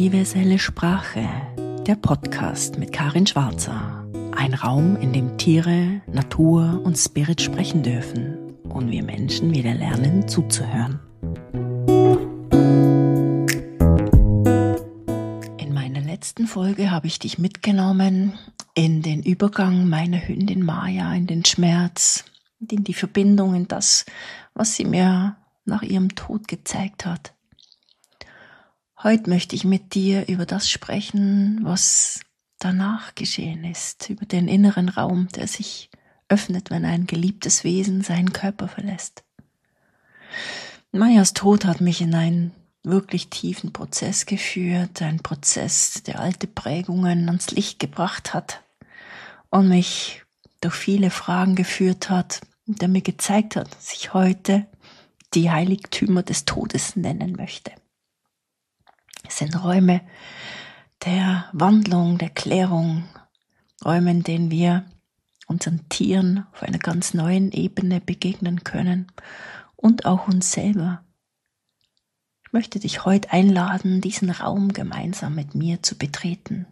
Universelle Sprache, der Podcast mit Karin Schwarzer. Ein Raum, in dem Tiere, Natur und Spirit sprechen dürfen und wir Menschen wieder lernen zuzuhören. In meiner letzten Folge habe ich dich mitgenommen in den Übergang meiner Hündin Maya, in den Schmerz, in die Verbindung, in das, was sie mir nach ihrem Tod gezeigt hat. Heute möchte ich mit dir über das sprechen, was danach geschehen ist, über den inneren Raum, der sich öffnet, wenn ein geliebtes Wesen seinen Körper verlässt. Mayas Tod hat mich in einen wirklich tiefen Prozess geführt, ein Prozess, der alte Prägungen ans Licht gebracht hat und mich durch viele Fragen geführt hat, der mir gezeigt hat, dass ich heute die Heiligtümer des Todes nennen möchte. Es sind Räume der Wandlung, der Klärung, Räume, in denen wir unseren Tieren auf einer ganz neuen Ebene begegnen können und auch uns selber. Ich möchte dich heute einladen, diesen Raum gemeinsam mit mir zu betreten.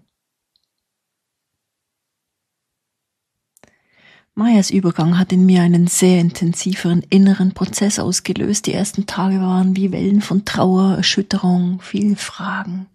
Mayas Übergang hat in mir einen sehr intensiveren inneren Prozess ausgelöst. Die ersten Tage waren wie Wellen von Trauer, Erschütterung, viele Fragen.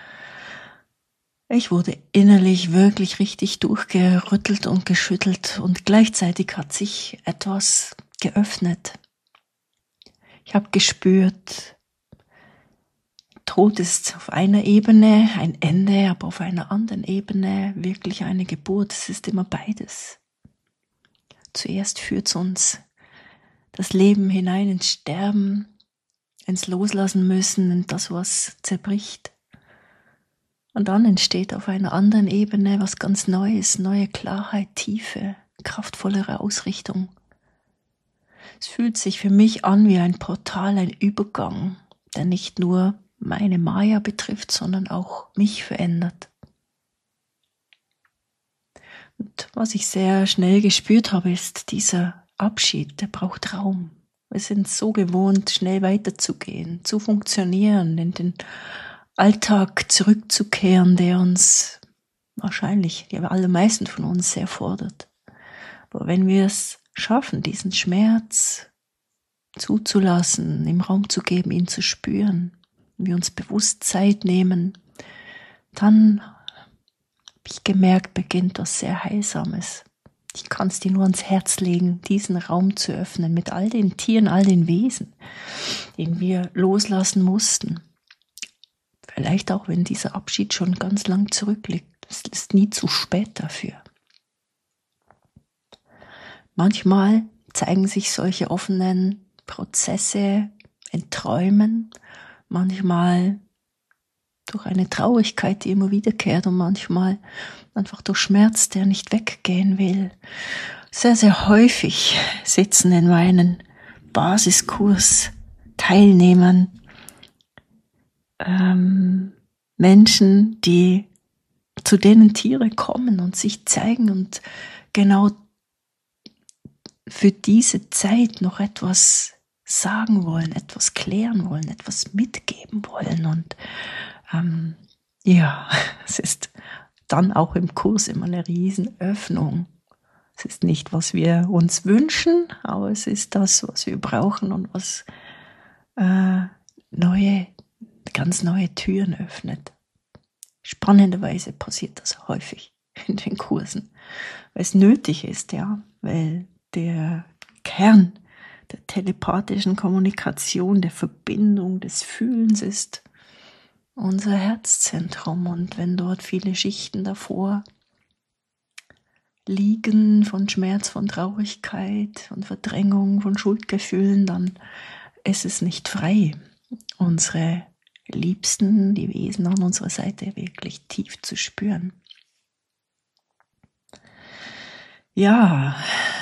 Ich wurde innerlich wirklich richtig durchgerüttelt und geschüttelt und gleichzeitig hat sich etwas geöffnet. Ich habe gespürt, Tod ist auf einer Ebene ein Ende, aber auf einer anderen Ebene wirklich eine Geburt. Es ist immer beides. Zuerst führt uns das Leben hinein ins Sterben, ins Loslassen müssen, in das, was zerbricht. Und dann entsteht auf einer anderen Ebene was ganz Neues, neue Klarheit, Tiefe, kraftvollere Ausrichtung. Es fühlt sich für mich an wie ein Portal, ein Übergang, der nicht nur meine Maya betrifft, sondern auch mich verändert. Und was ich sehr schnell gespürt habe, ist dieser Abschied, der braucht Raum. Wir sind so gewohnt, schnell weiterzugehen, zu funktionieren, in den Alltag zurückzukehren, der uns wahrscheinlich, die allermeisten von uns sehr fordert. Aber wenn wir es schaffen, diesen Schmerz zuzulassen, im Raum zu geben, ihn zu spüren, wir uns bewusst Zeit nehmen, dann habe ich gemerkt, beginnt was sehr Heilsames. Ich kann es dir nur ans Herz legen, diesen Raum zu öffnen mit all den Tieren, all den Wesen, den wir loslassen mussten. Vielleicht auch, wenn dieser Abschied schon ganz lang zurückliegt. Es ist nie zu spät dafür. Manchmal zeigen sich solche offenen Prozesse in Träumen, manchmal durch eine Traurigkeit, die immer wiederkehrt und manchmal einfach durch Schmerz, der nicht weggehen will. Sehr, sehr häufig sitzen in meinen Basiskurs Teilnehmern Menschen, die zu denen Tiere kommen und sich zeigen und genau für diese Zeit noch etwas sagen wollen, etwas klären wollen, etwas mitgeben wollen. Und es ist dann auch im Kurs immer eine Riesenöffnung. Es ist nicht, was wir uns wünschen, aber es ist das, was wir brauchen und was ganz neue Türen öffnet. Spannenderweise passiert das häufig in den Kursen, weil es nötig ist, weil der Kern der telepathischen Kommunikation, der Verbindung, des Fühlens ist unser Herzzentrum. Und wenn dort viele Schichten davor liegen von Schmerz, von Traurigkeit, von Verdrängung, von Schuldgefühlen, dann ist es nicht frei, unsere Liebsten, die Wesen an unserer Seite wirklich tief zu spüren. Ja,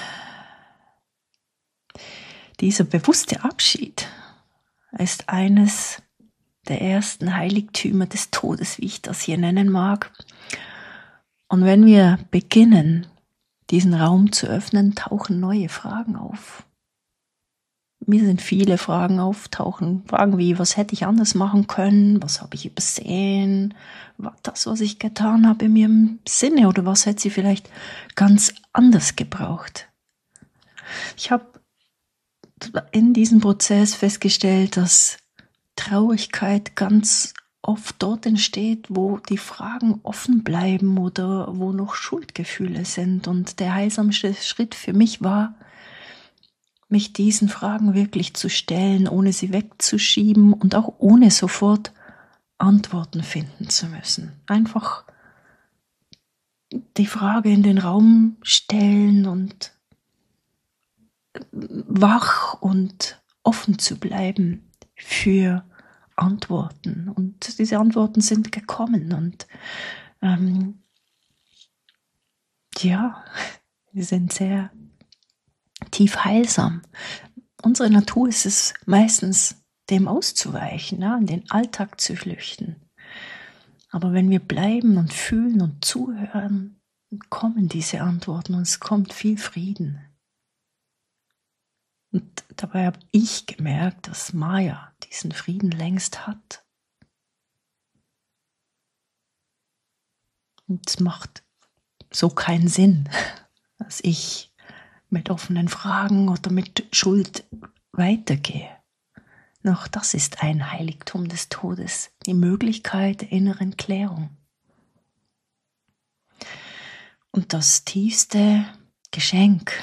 dieser bewusste Abschied ist eines der ersten Heiligtümer des Todes, wie ich das hier nennen mag. Und wenn wir beginnen, diesen Raum zu öffnen, tauchen neue Fragen auf. mir sind viele Fragen auftauchen. Fragen wie, was hätte ich anders machen können? Was habe ich übersehen? War das, was ich getan habe, in ihrem Sinne? Oder was hätte sie vielleicht ganz anders gebraucht? Ich habe in diesem Prozess festgestellt, dass Traurigkeit ganz oft dort entsteht, wo die Fragen offen bleiben oder wo noch Schuldgefühle sind. Und der heilsamste Schritt für mich war, mich diesen Fragen wirklich zu stellen, ohne sie wegzuschieben und auch ohne sofort Antworten finden zu müssen. Einfach die Frage in den Raum stellen und wach und offen zu bleiben für Antworten. Und diese Antworten sind gekommen und sie sind sehr tief heilsam. Unsere Natur ist es meistens, dem auszuweichen, in den Alltag zu flüchten. Aber wenn wir bleiben und fühlen und zuhören, kommen diese Antworten und es kommt viel Frieden. Und dabei habe ich gemerkt, dass Maya diesen Frieden längst hat. Und es macht so keinen Sinn, dass ich mit offenen Fragen oder mit Schuld weitergehe. Noch das ist ein Heiligtum des Todes, die Möglichkeit der inneren Klärung. Und das tiefste Geschenk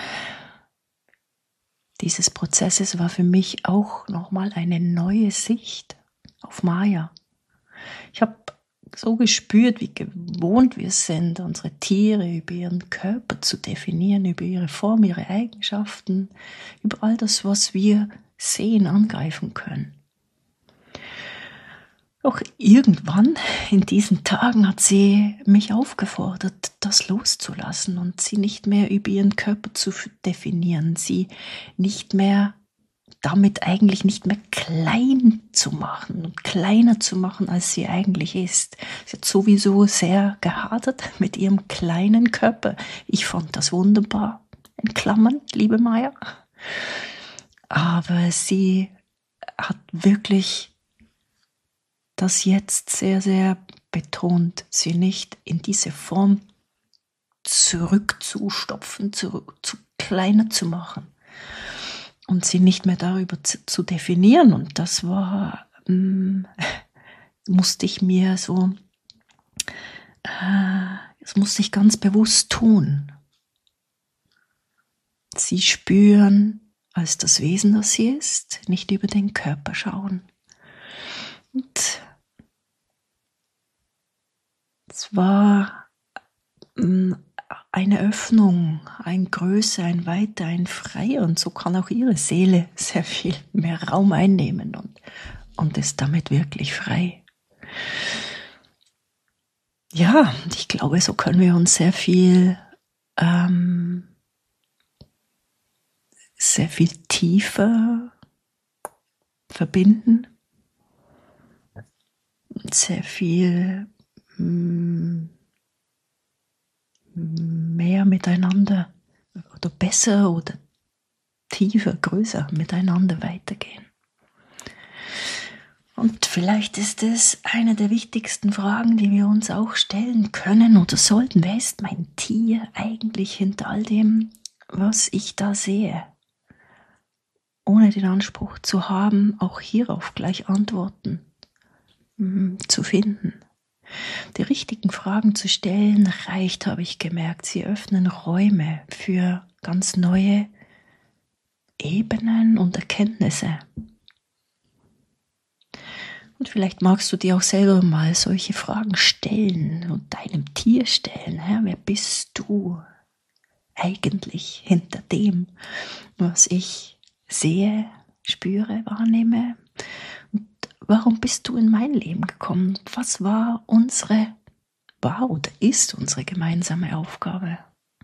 dieses Prozesses war für mich auch nochmal eine neue Sicht auf Maya. Ich habe so gespürt, wie gewohnt wir sind, unsere Tiere über ihren Körper zu definieren, über ihre Form, ihre Eigenschaften, über all das, was wir sehen, angreifen können. Auch irgendwann in diesen Tagen hat sie mich aufgefordert, das loszulassen und sie nicht mehr über ihren Körper zu definieren, sie nicht mehr damit eigentlich nicht mehr klein zu machen und kleiner zu machen, als sie eigentlich ist. Sie hat sowieso sehr gehadert mit ihrem kleinen Körper. Ich fand das wunderbar. In Klammern, liebe Maya. Aber sie hat wirklich das jetzt sehr, sehr betont, sie nicht in diese Form zurückzustopfen, zu kleiner zu machen. Und sie nicht mehr darüber zu definieren. Und das war, musste ich mir so, das musste ich ganz bewusst tun. Sie spüren als das Wesen, das sie ist, nicht über den Körper schauen. Und es war eine Öffnung, ein Größer, ein Weiter, ein Freier, und so kann auch ihre Seele sehr viel mehr Raum einnehmen und ist damit wirklich frei. Ja, und ich glaube, so können wir uns sehr viel tiefer verbinden, sehr viel mehr miteinander oder besser oder tiefer, größer miteinander weitergehen. Und vielleicht ist es eine der wichtigsten Fragen, die wir uns auch stellen können oder sollten. Wer ist mein Tier eigentlich hinter all dem, was ich da sehe? Ohne den Anspruch zu haben, auch hierauf gleich Antworten zu finden. Die richtigen Fragen zu stellen reicht, habe ich gemerkt. Sie öffnen Räume für ganz neue Ebenen und Erkenntnisse. Und vielleicht magst du dir auch selber mal solche Fragen stellen und deinem Tier stellen. Wer bist du eigentlich hinter dem, was ich sehe, spüre, wahrnehme? Und warum bist du in mein Leben gekommen? Was war oder ist unsere gemeinsame Aufgabe?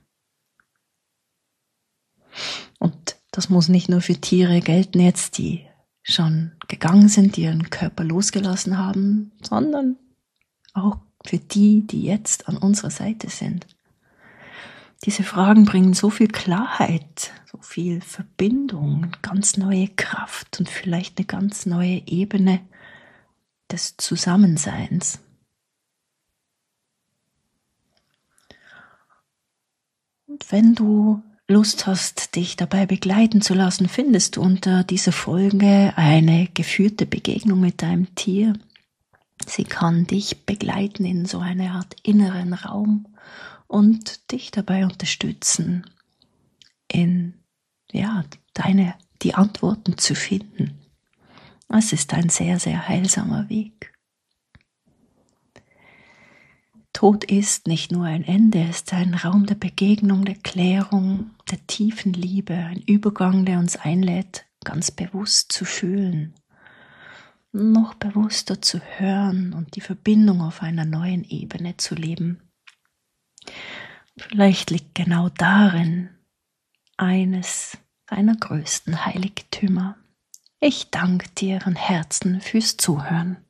Und das muss nicht nur für Tiere gelten jetzt, die schon gegangen sind, die ihren Körper losgelassen haben, sondern auch für die, die jetzt an unserer Seite sind. Diese Fragen bringen so viel Klarheit, so viel Verbindung, ganz neue Kraft und vielleicht eine ganz neue Ebene des Zusammenseins. Und wenn du Lust hast, dich dabei begleiten zu lassen, findest du unter dieser Folge eine geführte Begegnung mit deinem Tier. Sie kann dich begleiten in so eine Art inneren Raum und dich dabei unterstützen, in die Antworten zu finden. Es ist ein sehr, sehr heilsamer Weg. Tod ist nicht nur ein Ende, es ist ein Raum der Begegnung, der Klärung, der tiefen Liebe, ein Übergang, der uns einlädt, ganz bewusst zu fühlen, noch bewusster zu hören und die Verbindung auf einer neuen Ebene zu leben. Vielleicht liegt genau darin eines deiner größten Heiligtümer. Ich danke dir von Herzen fürs Zuhören.